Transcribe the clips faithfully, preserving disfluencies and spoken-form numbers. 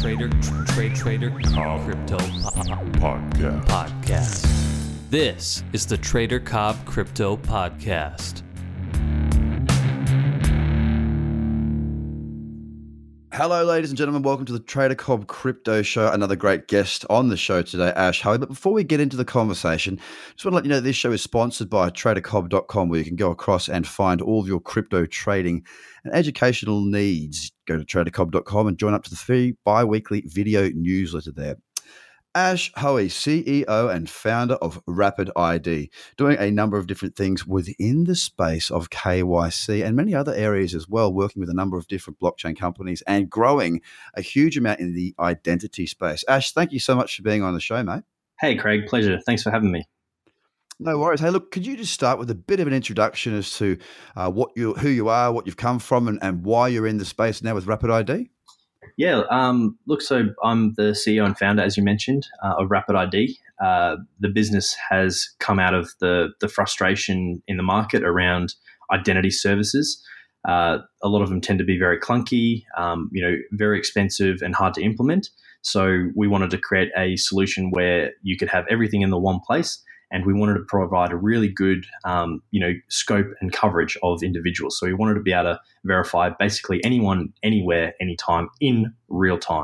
Trader, Trade Trader, Cobb Crypto Podcast. Podcast. This is the Trader Cobb Crypto Podcast. Hello, ladies and gentlemen. Welcome to the Trader Cobb Crypto Show. Another great guest on the show today, Ash Hoey. But before we get into the conversation, just want to let you know this show is sponsored by trader cobb dot com, where you can go across and find all of your crypto trading and educational needs. Go to trader cobb dot com and join up to the free bi-weekly video newsletter there. Ash Hoey, C E O and founder of Rapid I D, doing a number of different things within the space of K Y C and many other areas as well, working with a number of different blockchain companies and growing a huge amount in the identity space. Ash, thank you so much for being on the show, mate. Hey, Craig, pleasure. Thanks for having me. No worries. Hey, look, could you just start with a bit of an introduction as to uh, what you, who you are, what you've come from, and, and why you're in the space now with Rapid I D? Yeah, um, look, so I'm the C E O and founder, as you mentioned, uh, of Rapid I D. Uh, the business has come out of the the frustration in the market around identity services. Uh, a lot of them tend to be very clunky, um, you know, very expensive and hard to implement. So we wanted to create a solution where you could have everything in the one place, and we wanted to provide a really good, um, you know, scope and coverage of individuals. So we wanted to be able to verify basically anyone, anywhere, anytime, in real time.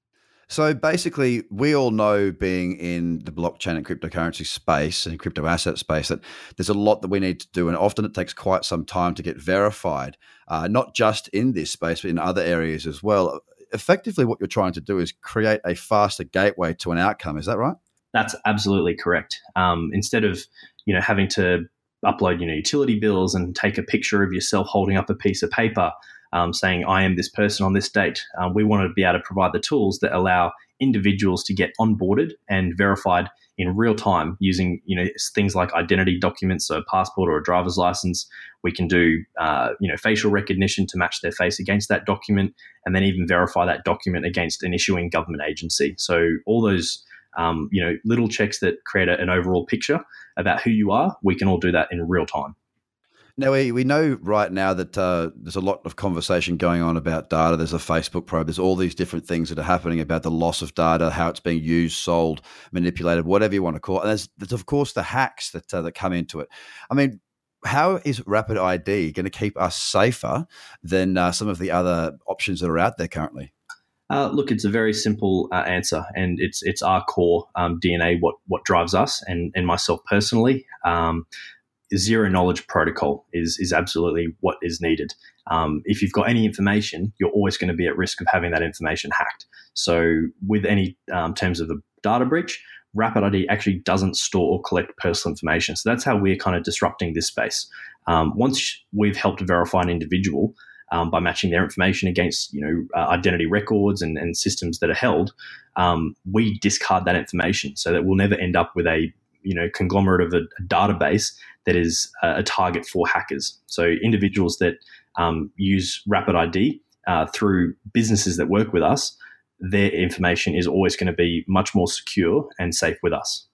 So basically, we all know, being in the blockchain and cryptocurrency space and crypto asset space, that there's a lot that we need to do, and often it takes quite some time to get verified, uh, not just in this space, but in other areas as well. Effectively, what you're trying to do is create a faster gateway to an outcome. Is that right? That's absolutely correct. Um, instead of, you know, having to upload, you know, utility bills and take a picture of yourself holding up a piece of paper um, saying, I am this person on this date, um, we want to be able to provide the tools that allow individuals to get onboarded and verified in real time using, you know, things like identity documents, so a passport or a driver's license. We can do, uh, you know, facial recognition to match their face against that document, and then even verify that document against an issuing government agency. So all those Um, you know, little checks that create a, an overall picture about who you are, we can all do that in real time. Now, we, we know right now that uh, there's a lot of conversation going on about data. There's a Facebook probe. There's all these different things that are happening about the loss of data, how it's being used, sold, manipulated, whatever you want to call it. And there's, there's of course, the hacks that uh, that come into it. I mean, how is Rapid I D going to keep us safer than uh, some of the other options that are out there currently? Uh, look, it's a very simple uh, answer, and it's it's our core um, D N A, what what drives us, and and myself personally. Um, zero knowledge protocol is is absolutely what is needed. Um, if you've got any information, you're always going to be at risk of having that information hacked. So, with any um, terms of a data breach, Rapid I D actually doesn't store or collect personal information. So that's how we're kind of disrupting this space. Um, once we've helped verify an individual, Um, by matching their information against, you know, uh, identity records and, and systems that are held, um, we discard that information so that we'll never end up with a, you know, conglomerate of a, a database that is a, a target for hackers. So individuals that um, use Rapid I D uh, through businesses that work with us, their information is always going to be much more secure and safe with us.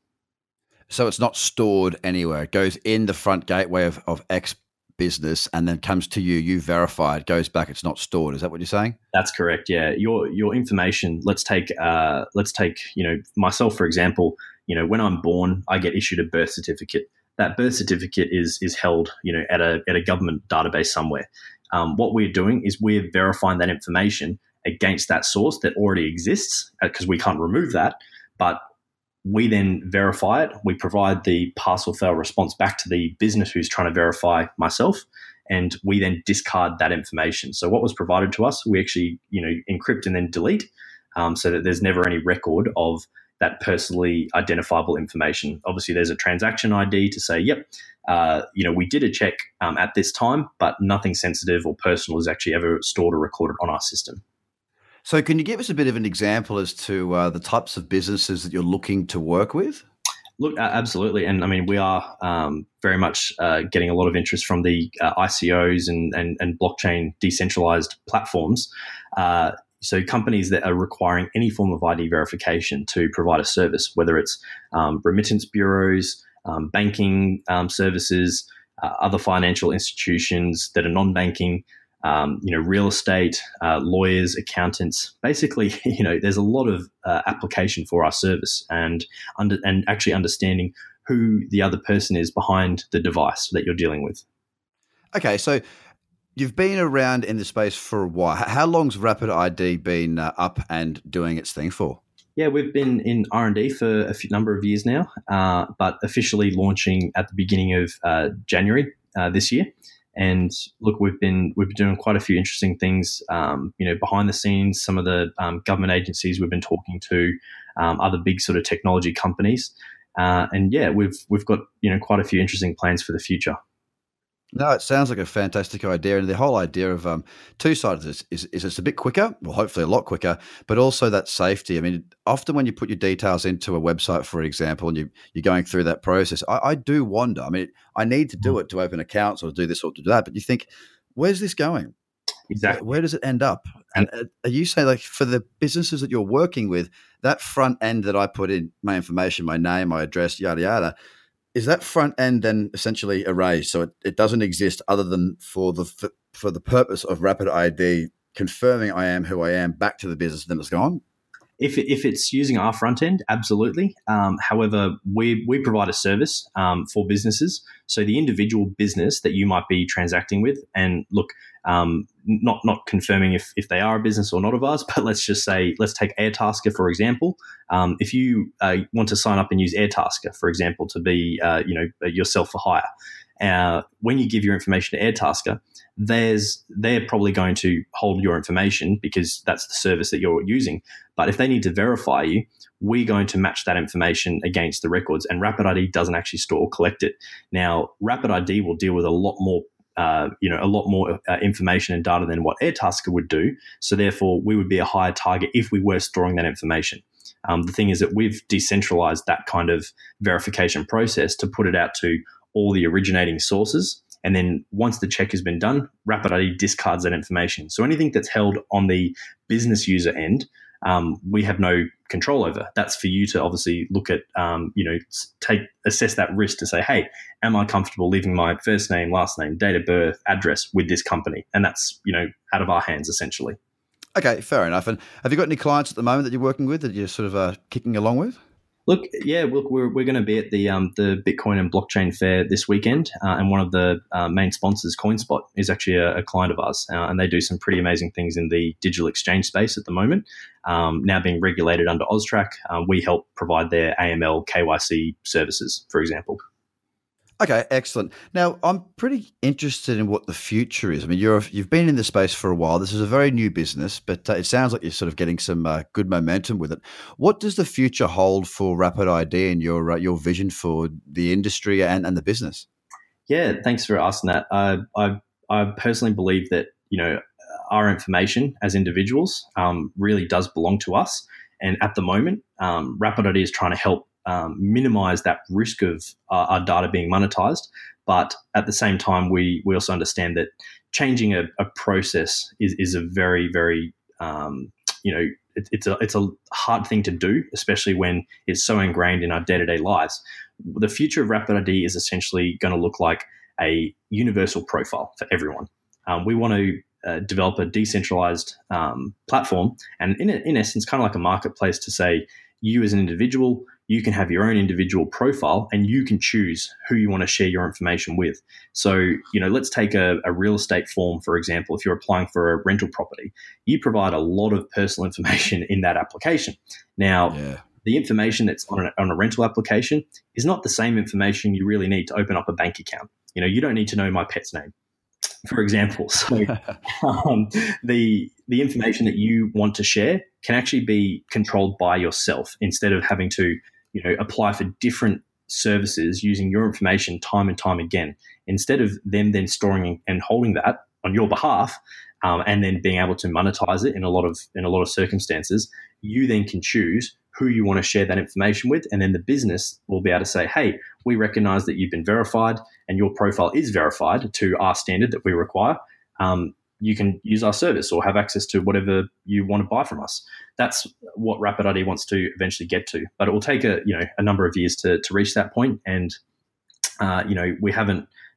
So it's not stored anywhere. It goes in the front gateway of, of X business and then comes to you, you verify it, goes back, it's not stored. Is that what you're saying? That's correct. Yeah. Your your information, let's take uh let's take, you know, myself, for example, you know, when I'm born, I get issued a birth certificate. That birth certificate is is held, you know, at a at a government database somewhere. Um, what we're doing is we're verifying that information against that source that already exists, because we can't remove that, but we then verify it. We provide the pass or fail response back to the business who's trying to verify myself, and we then discard that information. So what was provided to us, we actually, you know, encrypt and then delete, um, so that there's never any record of that personally identifiable information. Obviously, there's a transaction I D to say, yep, uh, you know, we did a check um, at this time, but nothing sensitive or personal is actually ever stored or recorded on our system. So can you give us a bit of an example as to uh, the types of businesses that you're looking to work with? Look, uh, absolutely. And I mean, we are um, very much uh, getting a lot of interest from the uh, I C Os and, and, and blockchain decentralized platforms. Uh, so companies that are requiring any form of I D verification to provide a service, whether it's um, remittance bureaus, um, banking um, services, uh, other financial institutions that are non-banking, um, you know, real estate, uh, lawyers, accountants. Basically, you know, there's a lot of uh, application for our service, and under and actually understanding who the other person is behind the device that you're dealing with. Okay, so you've been around in the space for a while. How long's Rapid I D been uh, up and doing its thing for? Yeah, we've been in R and D for a few, number of years now, uh, but officially launching at the beginning of uh, January uh, this year. And look, we've been we've been doing quite a few interesting things, um, you know, behind the scenes. Some of the um, government agencies we've been talking to, um, other big sort of technology companies, uh, and yeah, we've we've got you know quite a few interesting plans for the future. No, it sounds like a fantastic idea. And the whole idea of um, two sides of this is, is it's a bit quicker, well, hopefully a lot quicker, but also that safety. I mean, often when you put your details into a website, for example, and you, you're going through that process, I, I do wonder. I mean, I need to do it to open accounts or do this or to do that, but you think, where's this going? Exactly. Where does it end up? And are you saying, like, for the businesses that you're working with, that front end that I put in my information, my name, my address, yada, yada, is that front end then essentially erased? So it, it doesn't exist other than for the for, for the purpose of Rapid I D confirming I am who I am back to the business, then it's gone? If, if it's using our front end, absolutely. Um, however, we, we provide a service um, for businesses. So the individual business that you might be transacting with, and look, um, not not confirming if, if they are a business or not of ours, but let's just say, let's take Airtasker, for example. Um, if you uh, want to sign up and use Airtasker, for example, to be uh, you know yourself for hire, uh, when you give your information to Airtasker, there's they're probably going to hold your information because that's the service that you're using. But if they need to verify you, we're going to match that information against the records, and Rapid I D doesn't actually store or collect it. Now, Rapid I D will deal with a lot more, uh, you know, a lot more uh, information and data than what Airtasker would do. So therefore, we would be a higher target if we were storing that information. Um, the thing is that we've decentralized that kind of verification process to put it out to all the originating sources. And then once the check has been done, Rapid I D discards that information. So anything that's held on the business user end, um, we have no control over. That's for you to obviously look at, um, you know, take assess that risk to say, hey, am I comfortable leaving my first name, last name, date of birth, address with this company? And that's, you know, out of our hands essentially. Okay, fair enough. And have you got any clients at the moment that you're working with that you're sort of uh, kicking along with? Look, yeah, look, we're we're going to be at the um, the Bitcoin and blockchain fair this weekend, uh, and one of the uh, main sponsors, CoinSpot, is actually a, a client of ours, uh, and they do some pretty amazing things in the digital exchange space at the moment. Um, now being regulated under AUSTRAC, uh, we help provide their A M L K Y C services, for example. Okay, excellent. Now, I'm pretty interested in what the future is. I mean, you're you've been in the space for a while. This is a very new business, but uh, it sounds like you're sort of getting some uh, good momentum with it. What does the future hold for Rapid I D and your uh, your vision for the industry and, and the business? Yeah, thanks for asking that. Uh, I I personally believe that you know our information as individuals um, really does belong to us, and at the moment, um, Rapid I D is trying to help Um, minimize that risk of uh, our data being monetized. But at the same time, we we also understand that changing a, a process is, is a very, very, um, you know, it, it's a it's a hard thing to do, especially when it's so ingrained in our day-to-day lives. The future of Rapid I D is essentially going to look like a universal profile for everyone. Um, we want to uh, develop a decentralized um, platform, and in, in essence, kind of like a marketplace to say, you as an individual, you can have your own individual profile and you can choose who you want to share your information with. So, you know, let's take a, a real estate form, for example. If you're applying for a rental property, you provide a lot of personal information in that application. Now, yeah. The information that's on a, on a rental application is not the same information you really need to open up a bank account. You know, you don't need to know my pet's name, for example. So um, the the information that you want to share can actually be controlled by yourself instead of having to, you know, apply for different services using your information time and time again. Instead of them then storing and holding that on your behalf um, and then being able to monetize it in a lot of in a lot of circumstances, you then can choose who you want to share that information with, and then the business will be able to say, hey, we recognize that you've been verified and your profile is verified to our standard that we require. Um, you can use our service or have access to whatever you want to buy from us. That's what Rapid I D wants to eventually get to, but it will take a you know a number of years to to reach that point. And uh, you know we haven't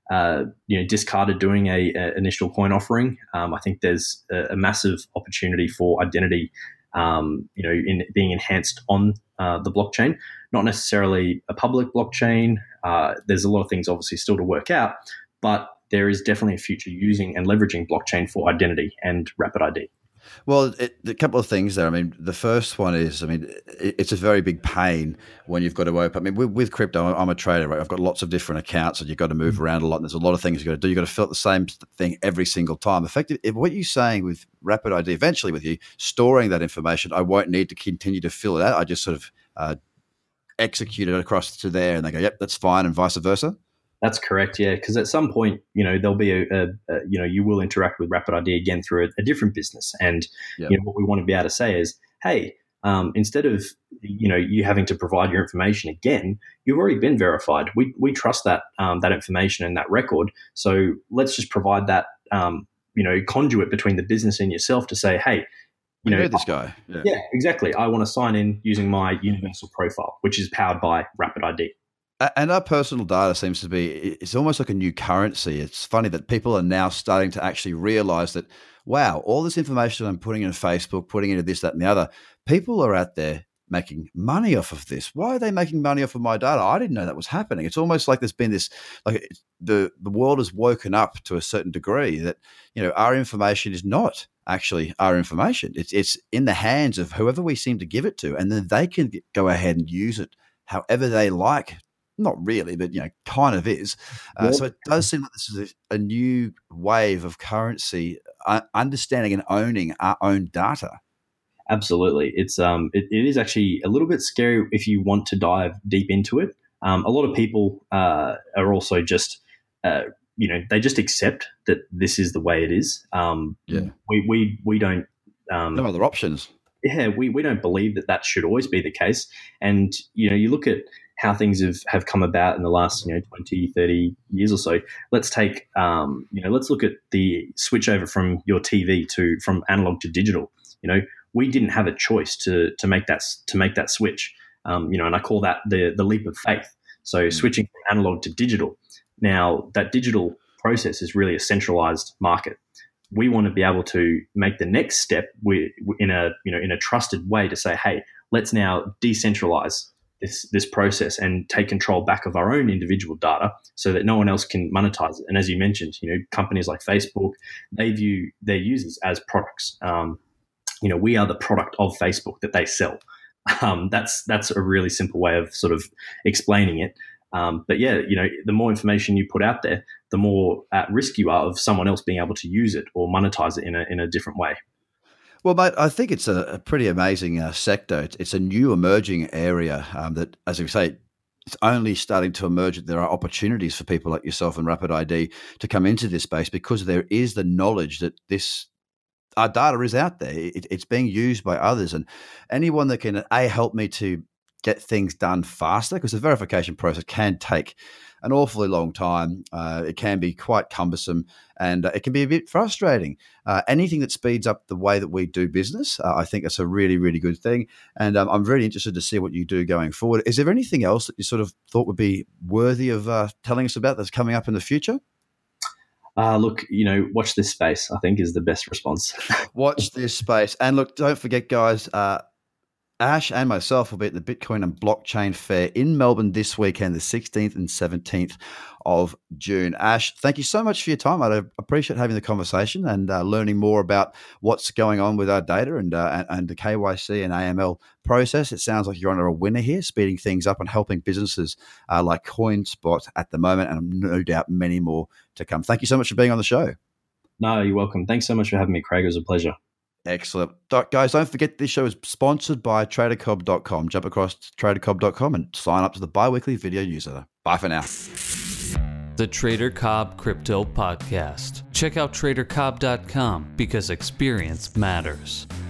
uh, you know, discarded doing a, a initial coin offering. Um, I think there's a, a massive opportunity for identity, um, you know, in being enhanced on uh, the blockchain. Not necessarily a public blockchain. Uh, there's a lot of things obviously still to work out, but there is definitely a future using and leveraging blockchain for identity and Rapid I D. Well, it, a couple of things there. I mean, the first one is, I mean, it, it's a very big pain when you've got to open. I mean, with, with crypto, I'm a trader, right? I've got lots of different accounts and you've got to move around a lot. And there's a lot of things you've got to do. You've got to fill out the same thing every single time. Effectively, what you're saying with Rapid I D, eventually with you storing that information, I won't need to continue to fill it out. I just sort of uh, execute it across to there and they go, yep, that's fine, and vice versa. That's correct, yeah. Because at some point, you know, there'll be a, a, a, you know, you will interact with Rapid I D again through a, a different business, and yep. you know, what we want to be able to say is, hey, um, instead of you know you having to provide your information again, you've already been verified. We we trust that um, that information and that record, so let's just provide that um, you know conduit between the business and yourself to say, hey, you know, know this guy, yeah. yeah, exactly. I want to sign in using my universal profile, which is powered by Rapid I D. And our personal data seems to be, it's almost like a new currency. It's funny that people are now starting to actually realize that, wow, all this information I'm putting into Facebook, putting into this, that, and the other, people are out there making money off of this. Why are they making money off of my data? I didn't know that was happening. It's almost like there's been this, like the, the world has woken up to a certain degree that, you know, our information is not actually our information. It's, it's in the hands of whoever we seem to give it to, and then they can go ahead and use it however they like. Not really, but, you know, kind of is. Uh, yeah. So it does seem like this is a, a new wave of currency, uh, understanding and owning our own data. Absolutely. It's um, it, it is actually a little bit scary if you want to dive deep into it. Um, a lot of people uh, are also just, uh, you know, they just accept that this is the way it is. Um, yeah. We, we, we don't. Um, no other options. Yeah, we, we don't believe that that should always be the case. And, you know, you look at how things have, have come about in the last, you know, twenty, thirty years or so. Let's take, um, you know, let's look at the switch over from your T V to, from analog to digital. You know, we didn't have a choice to, to make that, to make that switch. Um, you know, and I call that the, the leap of faith. So mm. switching from analog to digital. Now that digital process is really a centralized market. We want to be able to make the next step we, in a, you know, in a trusted way to say, hey, let's now decentralize this this process and take control back of our own individual data so that no one else can monetize it. And as you mentioned, you know, companies like Facebook, they view their users as products. Um, you know, we are the product of Facebook that they sell. Um, that's that's a really simple way of sort of explaining it. Um, but yeah, you know, the more information you put out there, the more at risk you are of someone else being able to use it or monetize it in a in a different way. Well, mate, I think it's a, a pretty amazing uh, sector. It's, it's a new emerging area um, that, as we say, it's only starting to emerge. There are opportunities for people like yourself and Rapid I D to come into this space because there is the knowledge that this our data is out there. It, it's being used by others, and anyone that can a help me to get things done faster, because the verification process can take an awfully long time. Uh, it can be quite cumbersome, and uh, it can be a bit frustrating. Uh, anything that speeds up the way that we do business, uh, I think that's a really, really good thing. And um, I'm really interested to see what you do going forward. Is there anything else that you sort of thought would be worthy of uh, telling us about that's coming up in the future? Uh, look, you know, watch this space, I think, is the best response. Watch this space. And look, don't forget, guys, uh, Ash and myself will be at the Bitcoin and Blockchain Fair in Melbourne this weekend, the sixteenth and seventeenth of June. Ash, thank you so much for your time. I appreciate having the conversation and uh, learning more about what's going on with our data and, uh, and and the K Y C and A M L process. It sounds like you're on a winner here, speeding things up and helping businesses uh, like CoinSpot at the moment, and no doubt many more to come. Thank you so much for being on the show. No, you're welcome. Thanks so much for having me, Craig. It was a pleasure. Excellent. Guys, don't forget this show is sponsored by trader cobb dot com. Jump across to trader cobb dot com and sign up to the bi-weekly video newsletter. Bye for now. The Trader Cobb Crypto Podcast. Check out trader cobb dot com because experience matters.